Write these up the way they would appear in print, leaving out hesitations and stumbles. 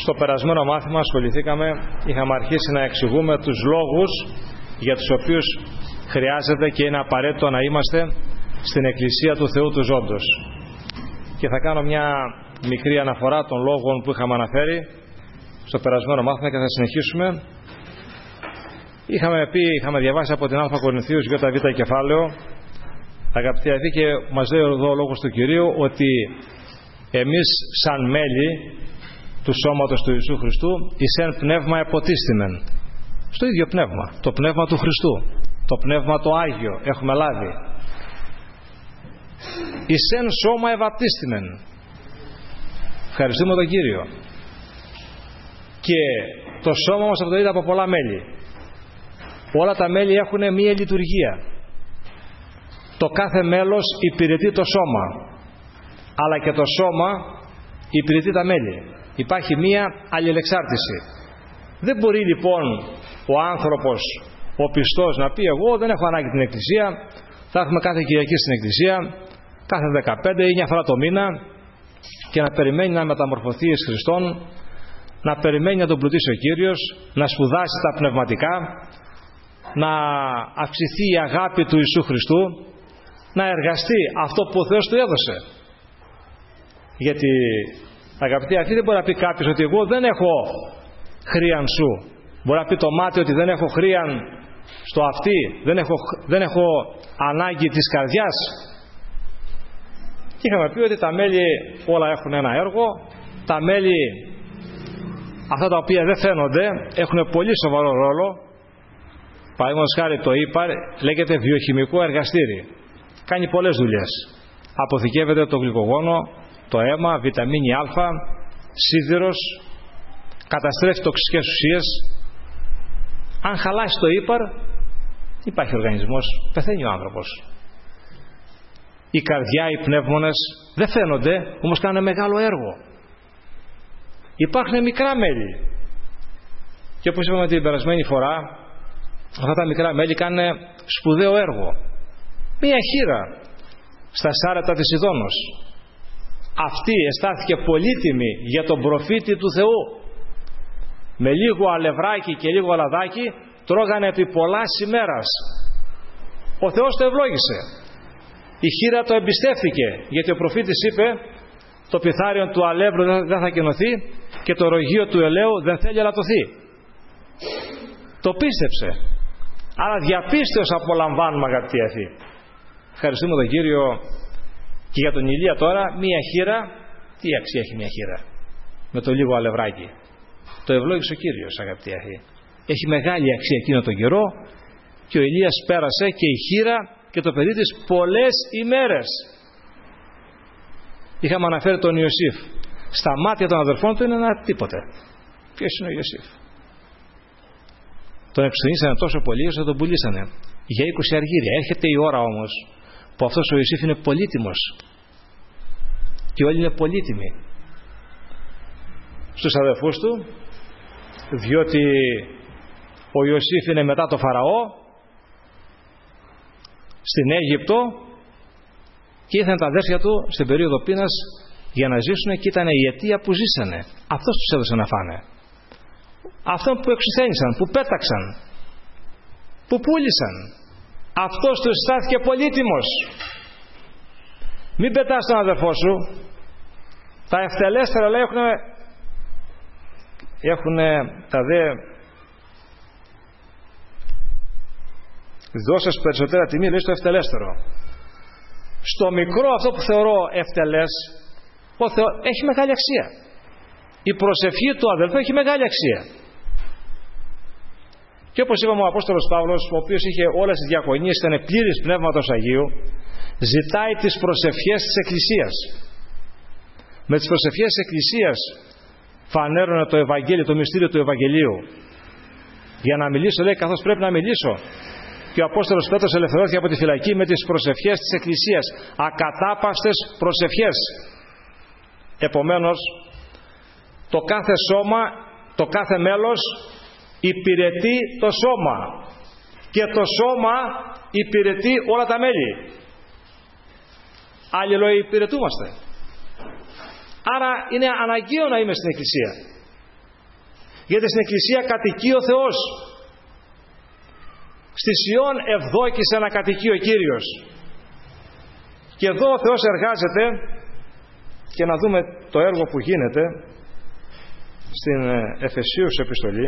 Στο περασμένο μάθημα είχαμε αρχίσει να εξηγούμε τους λόγους για τους οποίους χρειάζεται και είναι απαραίτητο να είμαστε στην Εκκλησία του Θεού του Ζώντος. Και θα κάνω μια μικρή αναφορά των λόγων που είχαμε αναφέρει στο περασμένο μάθημα και θα συνεχίσουμε. Είχαμε διαβάσει από την Α Κορινθίους ΙΒ κεφάλαιο, αγαπητοί αδελφοί, και μας λέει εδώ ο λόγος του Κυρίου ότι εμείς σαν μέλη του σώματος του Ιησού Χριστού εις εν πνεύμα εποτίστημεν. Στο ίδιο πνεύμα, το πνεύμα του Χριστού, το πνεύμα το Άγιο έχουμε λάβει. Εις εν σώμα ευαπτίστημεν. Ευχαριστούμε τον Κύριο. Και το σώμα μας αποτελείται από πολλά μέλη. Όλα τα μέλη έχουν μία λειτουργία. Το κάθε μέλος υπηρετεί το σώμα, αλλά και το σώμα υπηρετεί τα μέλη. Υπάρχει μία αλληλεξάρτηση. Δεν μπορεί λοιπόν ο άνθρωπος, ο πιστός, να πει εγώ δεν έχω ανάγκη την Εκκλησία, θα έχουμε κάθε Κυριακή στην Εκκλησία, κάθε 15 ή μια φορά το μήνα, και να περιμένει να μεταμορφωθεί εις Χριστόν, να περιμένει να τον πλουτίσει ο Κύριος, να σπουδάσει τα πνευματικά, να αυξηθεί η αγάπη του Ιησού Χριστού, να εργαστεί αυτό που ο Θεός του έδωσε. Γιατί, αγαπητοί, αυτή δεν μπορεί να πει κάποιος ότι εγώ δεν έχω χρίαν σου. Μπορεί να πει το μάτι ότι δεν έχω χρίαν στο αυτί, δεν έχω ανάγκη της καρδιάς. Και είχαμε πει ότι τα μέλη όλα έχουν ένα έργο. Τα μέλη αυτά τα οποία δεν φαίνονται έχουν πολύ σοβαρό ρόλο. Παραδείγματος χάρη το ύπαρ λέγεται βιοχημικό εργαστήρι. Κάνει πολλές δουλειές. Αποθηκεύεται το γλυκογόνο, το αίμα, βιταμίνη Α, σίδηρος, καταστρέφει τοξικές ουσίες. Αν χαλάσει το ύπαρ, υπάρχει οργανισμός, πεθαίνει ο άνθρωπος. Η καρδιά, οι πνεύμονες δεν φαίνονται, όμως κάνουν μεγάλο έργο. Υπάρχουν μικρά μέλη. Και όπως είπαμε την περασμένη φορά, αυτά τα μικρά μέλη κάνουν σπουδαίο έργο. Μία χήρα στα Σάρετα της Ιδώνος. Αυτή αισθάνθηκε πολύτιμη για τον προφήτη του Θεού. Με λίγο αλευράκι και λίγο λαδάκι τρώγανε επί πολλάς ημέρας. Ο Θεός το ευλόγησε. Η χήρα το εμπιστεύθηκε, γιατί ο προφήτης είπε το πιθάριον του αλεύρου δεν θα κενωθεί και το ρογείο του ελαίου δεν θέλει αλατωθεί. Το πίστεψε. Άρα διαπίστεως απολαμβάνουμε, αγαπητοί αδελφοί. Ευχαριστούμε τον Κύριο. Και για τον Ηλία τώρα, μία χήρα, τι αξία έχει μία χήρα με το λίγο αλευράκι? Το ευλόγησε ο Κύριος, αγαπητοί αδελφοί. Έχει μεγάλη αξία εκείνο τον καιρό, και ο Ηλίας πέρασε και η χήρα και το παιδί της πολλές ημέρες. Είχαμε αναφέρει τον Ιωσήφ. Στα μάτια των αδερφών του είναι ένα τίποτε. Ποιος είναι ο Ιωσήφ? Τον εξουνήσανε τόσο πολύ ώστε τον πουλήσανε για 20 αργύρια. Έρχεται η ώρα όμως που αυτός ο Ιωσήφ είναι πολύτιμος, και όλοι είναι πολύτιμοι στους αδερφούς του, διότι ο Ιωσήφ είναι μετά το Φαραώ στην Αίγυπτο, και ήρθαν τα αδέρφια του στην περίοδο πείνας για να ζήσουν, και ήταν η αιτία που ζήσανε. Αυτός τους έδωσε να φάνε. Αυτόν που εξουθένησαν, που πέταξαν, που πούλησαν, αυτός τους στάθηκε πολύτιμος. Μην πετάς τον αδερφό σου. Τα ευτελέστερα, λέει, έχουν τα δε δώσες περισσότερα τιμή, λέει, στο ευτελέστερο. Στο μικρό αυτό που θεωρώ ευτελές, έχει μεγάλη αξία. Η προσευχή του αδελφού έχει μεγάλη αξία. Και όπως είπαμε, ο Απόστολος Παύλος, ο οποίος είχε όλες τις διακονίες, ήταν πλήρης Πνεύματος Αγίου, ζητάει τις προσευχές της Εκκλησίας. Με τις προσευχές της Εκκλησίας φανέρωνε το Ευαγγέλιο, το μυστήριο του Ευαγγελίου. Για να μιλήσω, λέει, καθώς πρέπει να μιλήσω. Και ο Απόστολος Πέτρος ελευθερώθηκε από τη φυλακή με τις προσευχές της Εκκλησίας. Ακατάπαυστες προσευχές. Επομένως, το κάθε σώμα, το κάθε μέλος υπηρετεί το σώμα, και το σώμα υπηρετεί όλα τα μέλη. Αλληλοϊπηρετούμαστε. Άρα είναι αναγκαίο να είμαι στην Εκκλησία. Γιατί στην Εκκλησία κατοικεί ο Θεός. Στη Σιών ευδόκησε να κατοικεί ο Κύριος. Και εδώ ο Θεός εργάζεται, και να δούμε το έργο που γίνεται στην Εφεσίους επιστολή,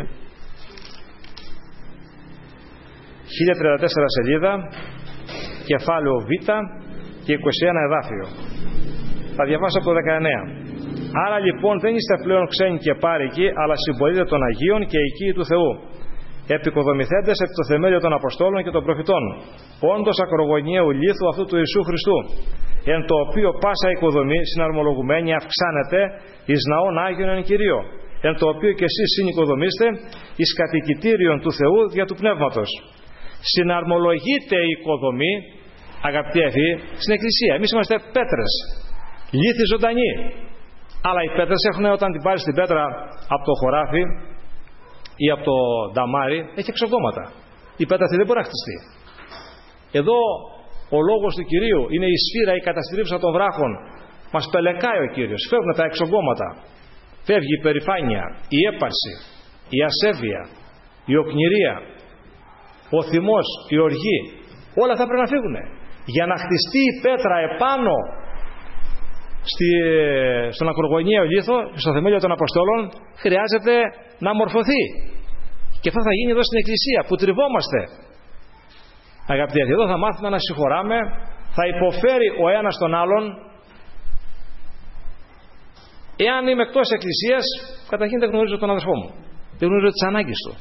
1034 σελίδα, κεφάλαιο Β και 21 εδάφιο. Θα διαβάσω από το 19. Άρα λοιπόν δεν είστε πλέον ξένοι και πάρικοι, αλλά συμπολίτε των Αγίων και οικοί του Θεού, επικοδομηθέντες επί το θεμέλιο των Αποστόλων και των Προφητών, όντως ακρογωνιαίου λίθου αυτού του Ιησού Χριστού, εν το οποίο πάσα οικοδομή συναρμολογουμένη αυξάνεται εις ναόν Άγιον εν Κυρίω, εν το οποίο και εσείς συνοικοδομήστε εις κατοικητήριον του Θεού δια του Πνεύματος. Συναρμολογείται η οικοδομή, αγαπητοί αδελφοί, στην Εκκλησία. Εμείς είμαστε πέτρες, λίθοι ζωντανοί. Αλλά οι πέτρες έχουν, όταν την πάρεις την πέτρα από το χωράφι ή από το νταμάρι, έχει εξογκώματα. Η πέτρα αυτή δεν μπορεί να χτιστεί. Εδώ ο λόγος του Κυρίου είναι η σφύρα, η καταστρήψα των βράχων. Μας πελεκάει ο Κύριος. Φεύγουν τα εξογκώματα. Φεύγει η περηφάνεια, η έπαρση, η ασέβεια, η οκνηρία, ο θυμός, η οργή. Όλα αυτά πρέπει να φύγουν. Για να χτιστεί η πέτρα επάνω στον ακρογωνιαίο λίθο, στο θεμέλιο των Αποστόλων, χρειάζεται να μορφωθεί. Και αυτό θα γίνει εδώ στην Εκκλησία που τριβόμαστε. Αγαπητοί, εδώ θα μάθουμε να συγχωράμε, θα υποφέρει ο ένας τον άλλον. Εάν είμαι εκτός Εκκλησίας, καταρχήν δεν γνωρίζω τον αδερφό μου, δεν γνωρίζω τις ανάγκες του.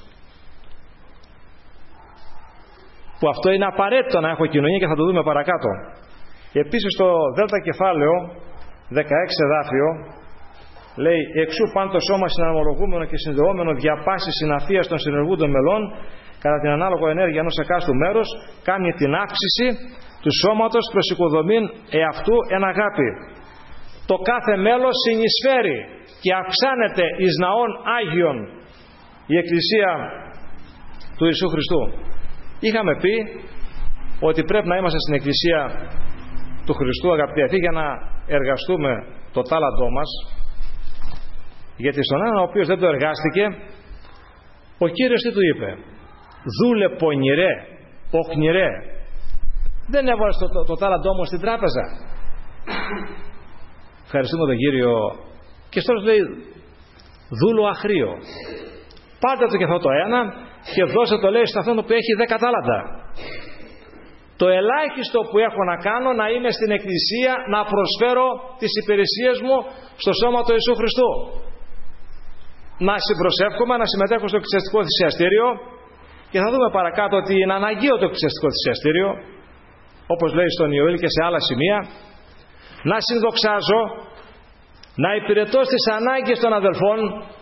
Που αυτό είναι απαραίτητο να έχω κοινωνία και θα το δούμε παρακάτω. Επίσης στο Δέλτα κεφάλαιο 16 εδάφιο λέει: εξού παν το σώμα συναρμολογούμενο και συνδεόμενο δια πάσης συναφίας των συνεργούντων μελών κατά την ανάλογο ενέργεια ενός εκάστου μέρους κάνει την αύξηση του σώματος προς οικοδομήν εαυτού εν αγάπη. Το κάθε μέλος συνεισφέρει και αυξάνεται εις ναών Άγιον η Εκκλησία του Ιησού Χριστού. Είχαμε πει ότι πρέπει να είμαστε στην Εκκλησία του Χριστού, αγαπητοί αδελφοί, για να εργαστούμε το τάλαντό μας, γιατί στον έναν ο οποίος δεν το εργάστηκε, ο Κύριος τι του είπε? Δούλε πονηρέ, οκνηρέ. Δεν έβαλε το τάλαντό μου στην τράπεζα. Ευχαριστούμε τον Κύριο. Και στο λέει δούλο αχρίο. Πάρτε το και αυτό το ένα και δώσε το, λέει, σε αυτόν που έχει 10 τάλαντα. Το ελάχιστο που έχω να κάνω να είμαι στην Εκκλησία, να προσφέρω τις υπηρεσίες μου στο σώμα του Ιησού Χριστού. Να συμπροσεύχομαι, να συμμετέχω στο εκκλησιαστικό θυσιαστήριο, και θα δούμε παρακάτω ότι είναι αναγκαίο το εκκλησιαστικό θυσιαστήριο, όπως λέει στον Ιωήλ και σε άλλα σημεία. Να συνδοξάζω, να υπηρετώ στις ανάγκες των αδελφών.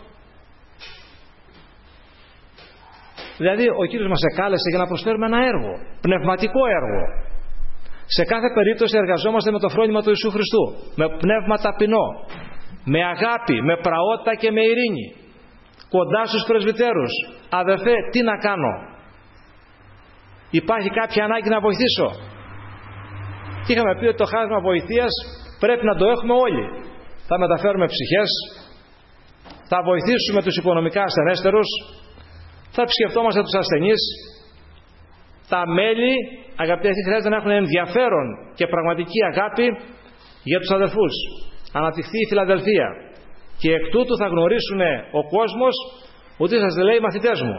Δηλαδή ο Κύριος μας εκάλεσε για να προσφέρουμε ένα έργο, πνευματικό έργο. Σε κάθε περίπτωση εργαζόμαστε με το φρόνημα του Ιησού Χριστού, με πνεύμα ταπεινό, με αγάπη, με πραότητα και με ειρήνη, κοντά στους πρεσβυτέρους. Αδερφέ, τι να κάνω? Υπάρχει κάποια ανάγκη να βοηθήσω? Είχαμε πει ότι το χάρισμα βοηθείας πρέπει να το έχουμε όλοι. Θα μεταφέρουμε ψυχές, θα βοηθήσουμε τους οικονομικά ασθενέστερους, θα επισκεφτόμαστε τους ασθενείς. Τα μέλη, αγαπητοί, χρειάζεται να έχουν ενδιαφέρον και πραγματική αγάπη για τους αδελφούς. Αναπτυχθεί η Φιλαδελφία και εκ τούτου θα γνωρίσουν ο κόσμος ότι σας λέει μαθητές μου.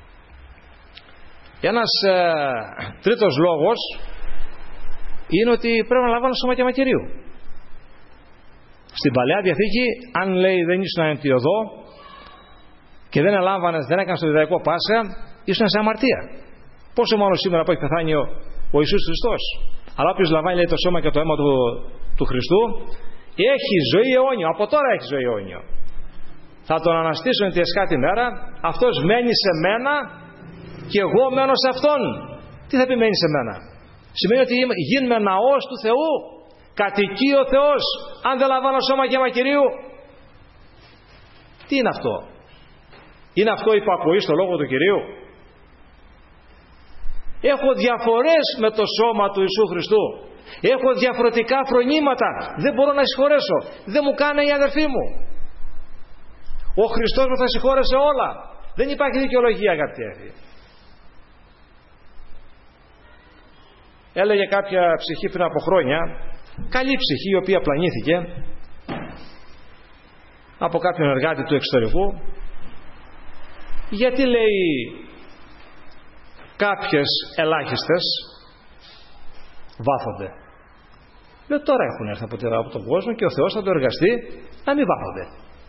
Ένας τρίτος λόγος είναι ότι πρέπει να λαμβάνω σώμα και μαρτυρίου. Στην Παλαιά Διαθήκη, αν λέει δεν ήσουν αντιοδό και δεν ελάμβανες, δεν έκανες το διδαϊκό Πάσα, ήσουν σε αμαρτία. Πόσο μάλλον σήμερα που έχει πεθάνει ο Ιησούς Χριστός. Αλλά όποιος λαμβάνει, λέει, το σώμα και το αίμα του Χριστού, έχει ζωή αιώνιο. Από τώρα έχει ζωή αιώνιο. Θα τον αναστήσουν τη εσκάτη μέρα, αυτός μένει σε μένα και εγώ μένω σε αυτόν. Τι θα πει μένει σε μένα? Σημαίνει ότι γίνουμε ναός του Θεού, κατοικεί ο Θεός. Αν δεν λαμβάνω σώμα και αίμα Κυρίου, τι είναι αυτό? Είναι αυτό υπακοή στο λόγο του Κυρίου? Έχω διαφορές με το σώμα του Ιησού Χριστού. Έχω διαφορετικά φρονήματα. Δεν μπορώ να συγχωρέσω. Δεν μου κάνει η αδερφή μου. Ο Χριστός μας τα συγχώρεσε όλα. Δεν υπάρχει δικαιολογία, αγαπητοί αδελφοί. Έλεγε κάποια ψυχή πριν από χρόνια, καλή ψυχή, η οποία πλανήθηκε από κάποιον εργάτη του εξωτερικού, γιατί, λέει, κάποιες ελάχιστες βάφονται. Λέω, τώρα έχουν έρθει από τον κόσμο και ο Θεός θα το εργαστεί να μην βάφονται.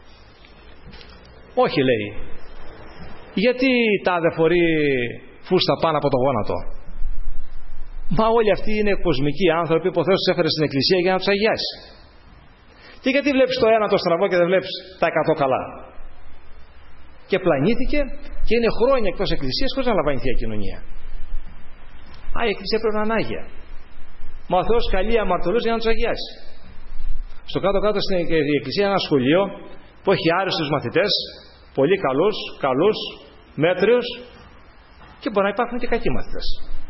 Όχι, λέει, γιατί τάδε φορεί φούστα πάνω από το γόνατο. Μα όλοι αυτοί είναι κοσμικοί άνθρωποι που ο Θεός τους έφερε στην εκκλησία για να τους αγιάσει. Και γιατί βλέπεις το ένα το στραβό και δεν βλέπεις τα 100 καλά. Και πλανήθηκε και είναι χρόνια εκτός εκκλησίας χωρίς να λαμβάνει Θεία Κοινωνία. Η εκκλησία πρέπει να είναι άγια. Μα ο Θεός καλεί αμαρτωλούς για να τους αγιάσει. Στο κάτω-κάτω στην εκκλησία είναι ένα σχολείο που έχει άριστους μαθητές, πολύ καλούς, μέτριους, και μπορεί να υπάρχουν και κακοί μαθητές.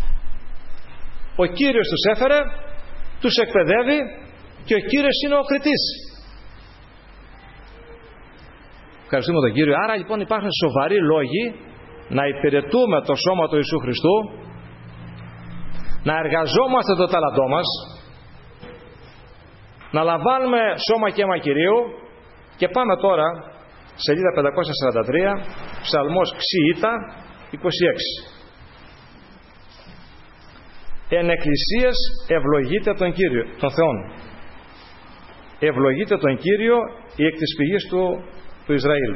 Ο Κύριος τους έφερε, τους εκπαιδεύει και ο Κύριος είναι ο κριτής. Ευχαριστούμε τον Κύριο. Άρα λοιπόν υπάρχουν σοβαροί λόγοι να υπηρετούμε το σώμα του Ιησού Χριστού, να εργαζόμαστε το τάλαντό μας, να λαμβάνουμε σώμα και αίμα Κυρίου. Και πάμε τώρα σελίδα 543, ψαλμός Ξιήτα 26. Εν εκκλησίες ευλογείται τον Κύριο, τον Θεόν. Ευλογείται τον Κύριο η εκ της πηγής του Ισραήλ.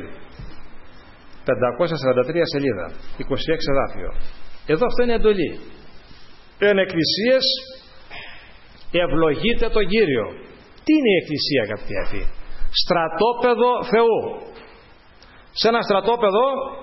543 σελίδα, 26 εδάφιο. Εδώ αυτό είναι εντολή. Εν εκκλησίες ευλογείται τον Κύριο. Τι είναι η εκκλησία, αγαπητοί αδελφοί? Στρατόπεδο Θεού. Σε ένα στρατόπεδο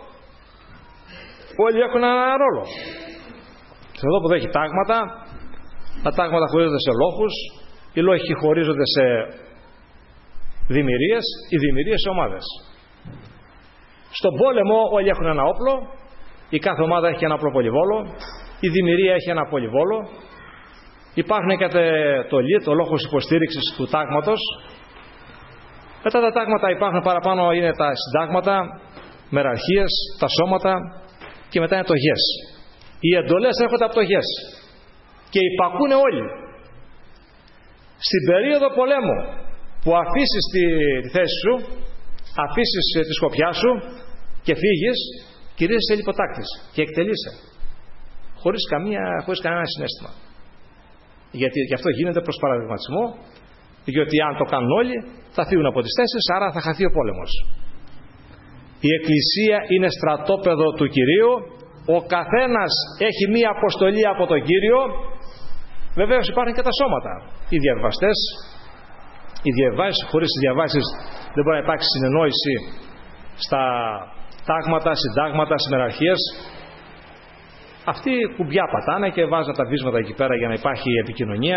όλοι έχουν ένα ρόλο. Σε εδώ που έχει τάγματα, τα τάγματα χωρίζονται σε λόχους, οι λόχοι χωρίζονται σε δημιουργίες, οι δημιουργίες σε ομάδες. Στον πόλεμο όλοι έχουν ένα όπλο, η κάθε ομάδα έχει ένα οπλοπολιβόλο, η δημιουργία έχει ένα πολυβόλο, υπάρχουν και το λόγος υποστήριξης του τάγματος. Μετά τα τάγματα υπάρχουν παραπάνω, είναι τα συντάγματα, μεραρχίες, τα σώματα, και μετά είναι το γες. Οι εντολές έρχονται από το γες και υπακούνε όλοι. Στην περίοδο πολέμου που αφήσεις τη θέση σου, αφήσεις τη σκοπιά σου και φύγεις, κηρύσσεσαι λιποτάκτης και εκτελείσαι χωρίς κανένα συναίσθημα. Γιατί γι' αυτό γίνεται προς παραδειγματισμό, διότι αν το κάνουν όλοι θα φύγουν από τις θέσεις, άρα θα χαθεί ο πόλεμος. Η Εκκλησία είναι στρατόπεδο του Κυρίου. Ο καθένας έχει μία αποστολή από τον Κύριο. Βεβαίως υπάρχουν και τα σώματα, οι διαβαστές, οι διαβάσεις. Χωρίς τις διαβάσεις δεν μπορεί να υπάρξει συνεννόηση στα τάγματα, συντάγματα, συμμεραρχίες. Αυτοί κουμπιά πατάνε και βάζουν τα βίσματα εκεί πέρα για να υπάρχει επικοινωνία.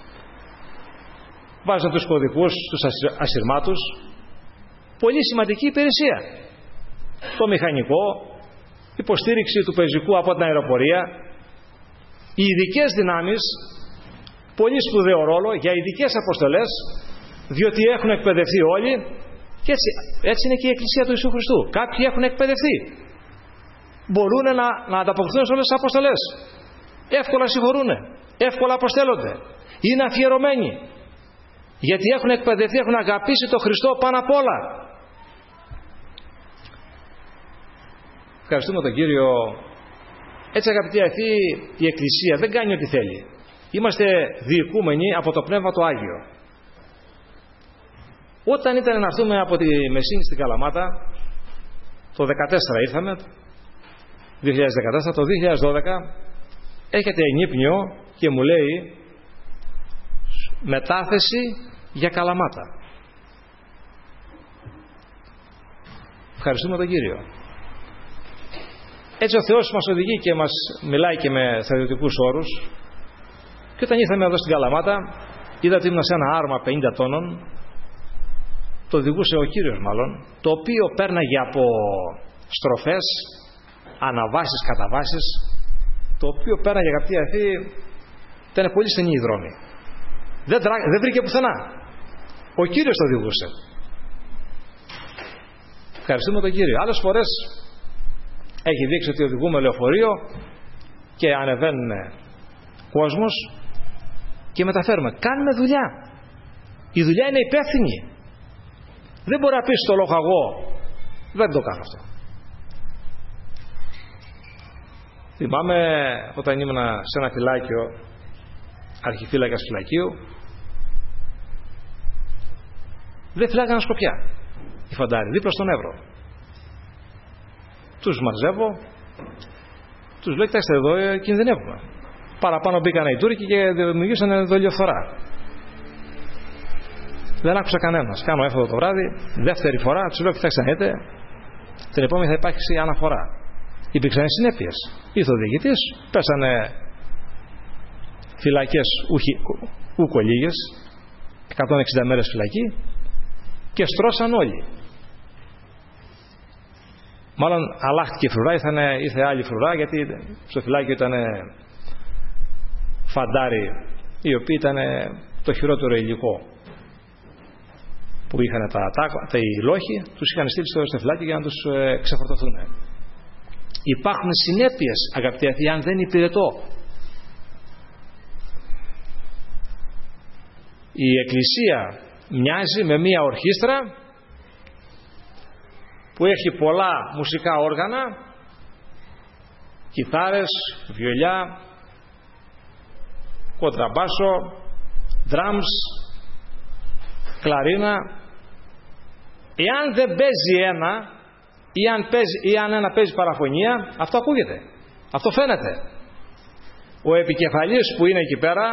Βάζουν τους κωδικούς, τους ασυρμάτους. Πολύ σημαντική υπηρεσία. Το μηχανικό, υποστήριξη του πεζικού από την αεροπορία, οι ειδικές δυνάμεις, πολύ σπουδαίο ρόλο για ειδικές αποστολές, διότι έχουν εκπαιδευτεί όλοι, και έτσι είναι και η Εκκλησία του Ιησού Χριστού. Κάποιοι έχουν εκπαιδευτεί, μπορούν να ανταποκριθούν σε όλες τις αποστολές, εύκολα συγχωρούν, εύκολα αποστέλλονται, είναι αφιερωμένοι, γιατί έχουν εκπαιδευτεί, έχουν αγαπήσει τον Χριστό πάνω απ' όλα. Ευχαριστούμε τον Κύριο. Έτσι, αγαπητοί αδελφοί, η Εκκλησία δεν κάνει ό,τι θέλει. Είμαστε διοικούμενοι από το Πνεύμα το Άγιο. Όταν ήταν να έρθουμε από τη Μεσίνη στην Καλαμάτα, το 2014 ήρθαμε, 2014, το 2012 έρχεται ενύπνιο και μου λέει μετάθεση για Καλαμάτα. Ευχαριστούμε τον Κύριο. Έτσι ο Θεός μας οδηγεί και μας μιλάει και με στρατιωτικούς όρους. Και όταν ήρθαμε εδώ στην Καλαμάτα, είδα ότι ήμουν σε ένα άρμα 50 τόνων, το οδηγούσε ο Κύριος μάλλον, το οποίο πέρναγε από στροφές, αναβάσεις, καταβάσεις, το οποίο πέρναγε, αγαπητοί αδελφοί, ήταν πολύ στενή η δρόμη. Δεν βρήκε πουθενά. Ο Κύριος το οδηγούσε. Ευχαριστούμε τον Κύριο. Άλλες φορές έχει δείξει ότι οδηγούμε λεωφορείο και ανεβαίνουν κόσμος και μεταφέρουμε. Κάνουμε δουλειά. Η δουλειά είναι υπεύθυνη. Δεν μπορεί να πεις στο λοχαγό δεν το κάνω αυτό. Θυμάμαι όταν ήμουν σε ένα φυλάκιο, αρχιφύλακας φυλακίου, δεν φυλάγανε Σκοπιά οι φαντάροι, δίπλα στον Εύρο. Τους μαζεύω, τους λέω, κοιτάξτε εδώ κινδυνεύουμε. Παραπάνω μπήκαν οι Τούρκοι και δημιουργήσαν δολιοφθορά. Δεν άκουσα κανένας. Κάνω έφοδο το βράδυ, δεύτερη φορά, τους λέω, κοιτάξτε να δείτε, την επόμενη θα υπάρξει αναφορά. Υπήρξαν συνέπειες. Ήρθε ο διοικητής, πέσανε φυλακές ούκο λίγες, 160 μέρες φυλακή και στρώσαν όλοι. Μάλλον αλλάχτηκε η φρουρά, ήρθε άλλη φρουρά, γιατί στο φυλάκιο ήταν φαντάροι οι οποίοι ήταν το χειρότερο υλικό που είχαν οι λόχοι, τους είχαν στείλει στο φυλάκιο για να τους ξεφορτωθούν. Υπάρχουν συνέπειες, αγαπητοί αθήοι, αν δεν υπηρετώ. Η Εκκλησία μοιάζει με μία ορχήστρα που έχει πολλά μουσικά όργανα, κιθάρες, βιολιά, κοντραμπάσο, drums, κλαρίνα. Εάν δεν παίζει ένα ή αν ένα παίζει παραφωνία, αυτό ακούγεται, αυτό φαίνεται. Ο επικεφαλής που είναι εκεί πέρα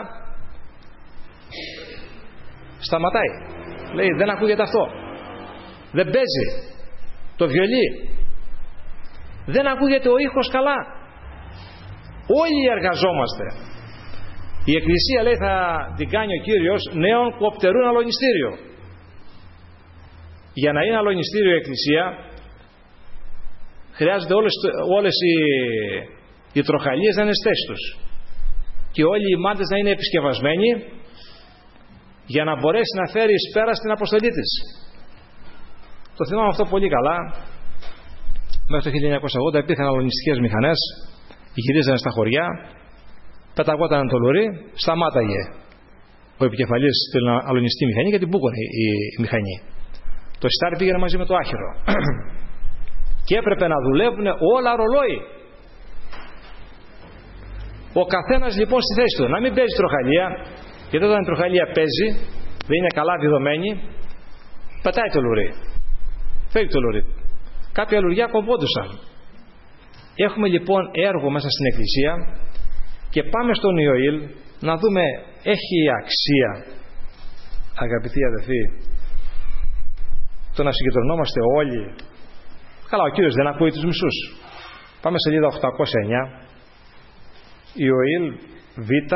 σταματάει, λέει δεν ακούγεται αυτό, δεν παίζει το βιολί, δεν ακούγεται ο ήχος καλά. Όλοι εργαζόμαστε. Η Εκκλησία, λέει, θα την κάνει ο Κύριος νέων που οπτερούν αλωνιστήριο. Για να είναι αλωνιστήριο η Εκκλησία χρειάζονται όλες οι τροχαλίες να είναι στις θέσεις τους και όλοι οι μάντες να είναι επισκευασμένοι για να μπορέσει να φέρει εις πέρα στην αποστολή της. Το θυμάμαι αυτό πολύ καλά. Μέχρι το 1980 υπήρχαν αλωνιστικές μηχανές, γυρίζανε στα χωριά, πεταγόταν το λουρί, σταμάταγε ο επικεφαλής στην αλωνιστική μηχανή γιατί μπούκωνε η μηχανή. Το σιτάρι πήγαινε μαζί με το άχυρο και έπρεπε να δουλεύουν όλα ρολόι. Ο καθένας λοιπόν στη θέση του, να μην παίζει τροχαλία, γιατί όταν η τροχαλία παίζει, δεν είναι καλά διδομένη, πετάει το λουρί, φεύγει το λουρί. Κάποια λουριά κομπόντουσαν. Έχουμε λοιπόν έργο μέσα στην Εκκλησία και πάμε στον Ιωήλ να δούμε, έχει αξία, αγαπητοί αδελφοί, το να συγκεντρωνόμαστε όλοι. Καλά, ο Κύριος δεν ακούει τους μισούς. Πάμε σελίδα 809, Ιωήλ Β 15.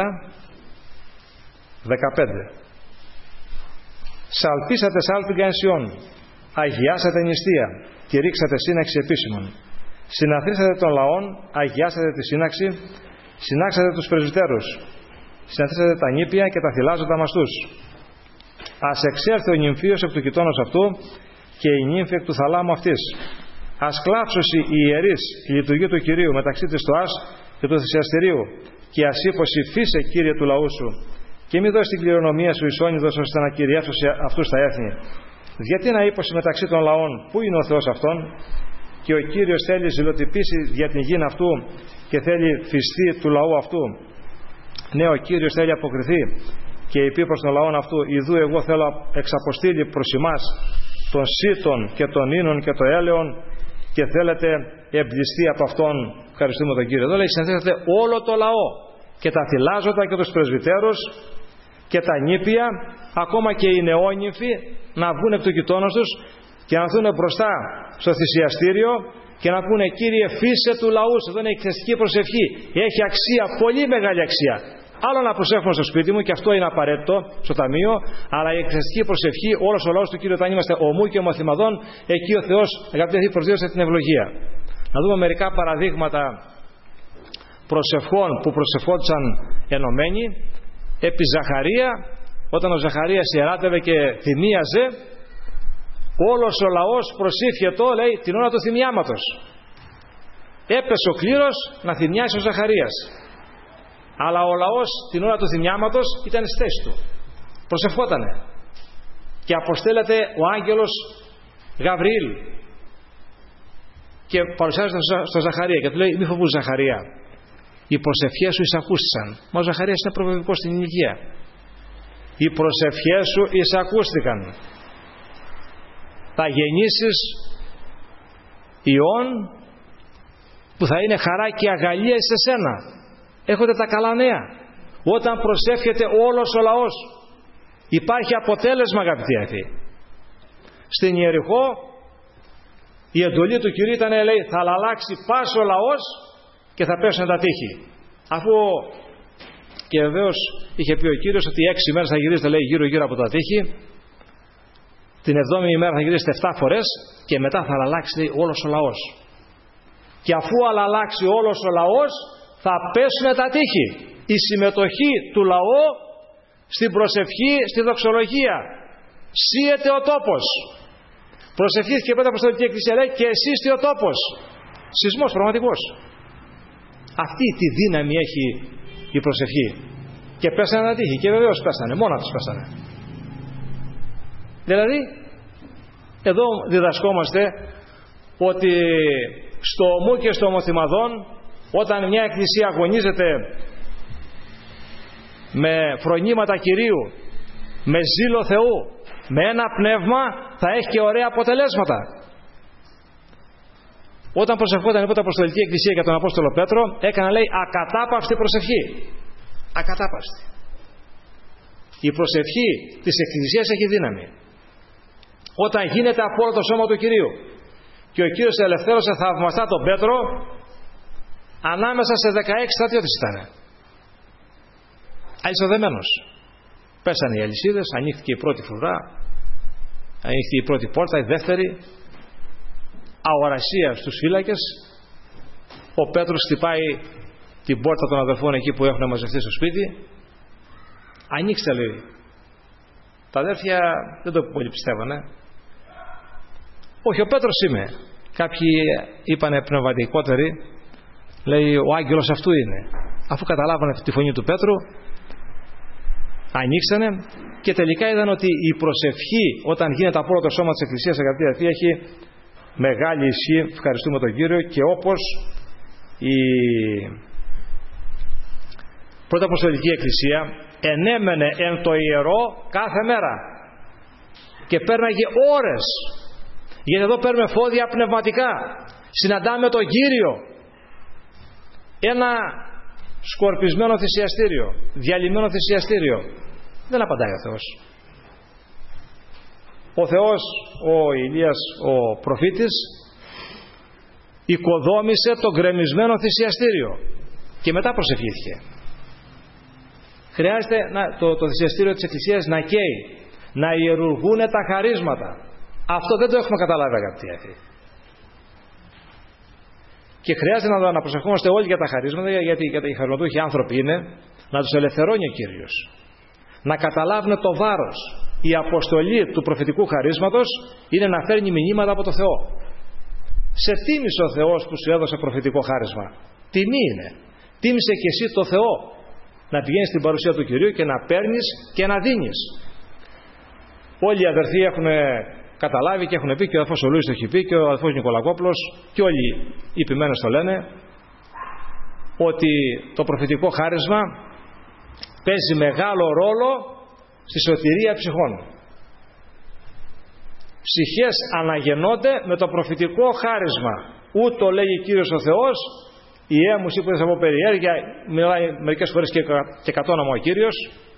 Σαλπίσατε σάλπιγγα ενσιών, αγιάσατε νηστεία, κηρύξατε σύναξη επίσημων. Συναθρήσατε των λαών, αγιάσατε τη σύναξη, συνάξατε τους πρεσβυτέρους, συναθρήσατε τα νήπια και τα θυλάζοντα μαστούς. Ας εξέλθει ο νυμφίος εκ του κοιτώνος αυτού και η νύμφη εκ του θαλάμου αυτής. Ας κλάψωση οι ιερείς η λειτουργία του Κυρίου μεταξύ της Στοάς και του θυσιαστηρίου και ας ύποση φύσε, Κύριε, του λαού σου, και μη δώσει την κληρονομία σου εις όνειδος ώστε να κυριεύσω αυτούς τα έθνη. Γιατί να ύποση μεταξύ των λαών, πού είναι ο Θεός αυτόν, και ο Κύριος θέλει ζηλοτυπήσει για την γη αυτού και θέλει φυστή του λαού αυτού. Ναι, ο Κύριος θέλει αποκριθεί και είπε προς τον λαό αυτού, ιδού εγώ θέλω εξαποστήλει προς εμάς των σύτων και των ίνων και των έλεων και θέλετε εμπληστεί από αυτόν. Ευχαριστούμε τον Κύριο. Εδώ λέει συνθέθετε όλο το λαό και τα θυλάζοντα και τους πρεσβυτέρους και τα νήπια, ακόμα και οι νεόνυμφοι, να βγουν εκ του κοιτώνος τους και να έρθουν μπροστά στο θυσιαστήριο και να πούνε, Κύριε, φύσε του λαού. Εδώ είναι εκκλησιαστική προσευχή. Έχει αξία, πολύ μεγάλη αξία. Άλλο να προσεύχουμε στο σπίτι μου, και αυτό είναι απαραίτητο στο ταμείο, αλλά η εκκλησιαστική προσευχή, όλος ο λαός του Κύριου, όταν είμαστε ομού και ομοθυμαδών, εκεί ο Θεός, αγαπητοί, προσδίδωσε την ευλογία. Να δούμε μερικά παραδείγματα προσευχών που προσευχόντουσαν ενωμένοι. Επί Ζαχαρία, όταν ο Ζαχαρίας ιεράτευε και θυμίαζε, Όλος ο λαός προσήφιε το, λέει, την ώρα του θυμιάματος. Έπεσε ο κλήρος να θυμιάσει ο Ζαχαρίας. Αλλά ο λαός την ώρα του θυμιάματος ήταν στη θέση του. Προσευχότανε. Και αποστέλλεται ο άγγελος Γαβριήλ και παρουσιάζεται στο Ζαχαρία και του λέει: μη φοβούσαι, Ζαχαρία, οι προσευχές σου εισακούστησαν. Μα ο Ζαχαρίας είναι προβεβικός στην ηλικία. Οι προσευχές σου εισακούστηκαν. Θα γεννήσεις ιών που θα είναι χαρά και αγαλία σε σένα. Έχετε τα καλά νέα. Όταν προσεύχεται όλος ο λαός, υπάρχει αποτέλεσμα, αγαπητοί αδελφοί. Στην Ιεριχώ η εντολή του Κυρίου ήταν, λέει, θα αλλάξει πας ο λαός και θα πέσουν τα τείχη. Αφού και βεβαίως είχε πει ο Κύριος ότι 6 μέρες θα γυρίσετε, λέει, γύρω από τα τείχη, την 7η ημέρα θα γυρίσετε 7 φορές και μετά θα αλλάξει, λέει, όλος ο λαός. Και αφού αλλάξει όλος ο λαός, θα πέσουν τα τείχη. Η συμμετοχή του λαού στην προσευχή, στη δοξολογία. Σύεται ο τόπος. Προσευχήθηκε πέρα από την Εκκλησία, λέει, και εσύστη ο τόπος. Σεισμός πραγματικός. Αυτή τη δύναμη έχει η προσευχή. Και πέσανε τα τείχη. Και βεβαίως πέσανε. Μόνα τους πέσανε. Δηλαδή, εδώ διδασκόμαστε ότι στο ομού και στο ομοθυμαδόν, όταν μια εκκλησία αγωνίζεται με φρονήματα Κυρίου, με ζήλο Θεού, με ένα πνεύμα, θα έχει και ωραία αποτελέσματα. Όταν προσευχόταν η Αποστολική Εκκλησία για τον Απόστολο Πέτρο, έκανα, λέει, ακατάπαυστη προσευχή. Ακατάπαυστη. Η προσευχή της Εκκλησίας έχει δύναμη. Όταν γίνεται από όλο το σώμα του Κυρίου και ο Κύριος ελευθέρωσε θαυμαστά τον Πέτρο, ανάμεσα σε 16 στρατιώτες ήταν. Αλυσοδεμένος. Πέσανε οι αλυσίδες, ανοίχθηκε η πρώτη φρουρά, ανοίχθηκε η πρώτη πόρτα, η δεύτερη. Αορασία στους φύλακες. Ο Πέτρος χτυπάει την πόρτα των αδελφών εκεί που έχουν μαζευτεί στο σπίτι. Ανοίξτε, λέει. Τα αδέρφια δεν το πολύ πιστεύανε. Όχι, ο Πέτρος είμαι. Κάποιοι είπανε πνευματικότεροι, λέει, ο άγγελος αυτού είναι. Αφού καταλάβανε τη φωνή του Πέτρου, ανοίξανε και τελικά είδαν ότι η προσευχή, όταν γίνεται από όλο το σώμα της Εκκλησίας, αγαπητοί αδελφοί, έχει μεγάλη ισχύ. Ευχαριστούμε τον Κύριο. Και όπως η Πρώτη Αποστολική Εκκλησία ενέμενε εν το ιερό κάθε μέρα και πέρναγε ώρες, γιατί εδώ παίρνουμε φώδια πνευματικά, συναντάμε τον Κύριο. Ένα σκορπισμένο θυσιαστήριο, διαλυμένο θυσιαστήριο, δεν απαντάει ο Θεός. Ο Θεός, ο Ηλίας, ο προφήτης, οικοδόμησε το γκρεμισμένο θυσιαστήριο και μετά προσευχήθηκε. Χρειάζεται το θυσιαστήριο της Εκκλησίας να καίει, να ιερουργούν τα χαρίσματα. Αυτό δεν το έχουμε καταλάβει, αγαπητοί αδελφοί. Και χρειάζεται να προσευχόμαστε όλοι για τα χαρίσματα, γιατί οι χαρισματούχοι άνθρωποι είναι, να τους ελευθερώνει ο Κύριος. Να καταλάβουν το βάρος. Η αποστολή του προφητικού χαρίσματος είναι να φέρνει μηνύματα από το Θεό. Σε τίμησε ο Θεός που σου έδωσε προφητικό χάρισμα. Τιμή είναι. Τίμησε και εσύ το Θεό. Να πηγαίνεις στην παρουσία του Κυρίου και να παίρνεις και να δίνεις. Όλοι οι αδερφοί έχουν καταλάβει και έχουν πει, και ο αδερφός ο Λούις το έχει πει και ο αδερφός Νικολακόπουλος και όλοι οι ποιμένες το λένε, ότι το προφητικό χάρισμα παίζει μεγάλο ρόλο στη σωτηρία ψυχών. Ψυχές αναγεννώνται με το προφητικό χάρισμα. Ούτω λέγει Κύριος ο Θεός, η έμους είπες από περιέργεια, μιλάει μερικές φορές και κατόνομα ο Κύριος.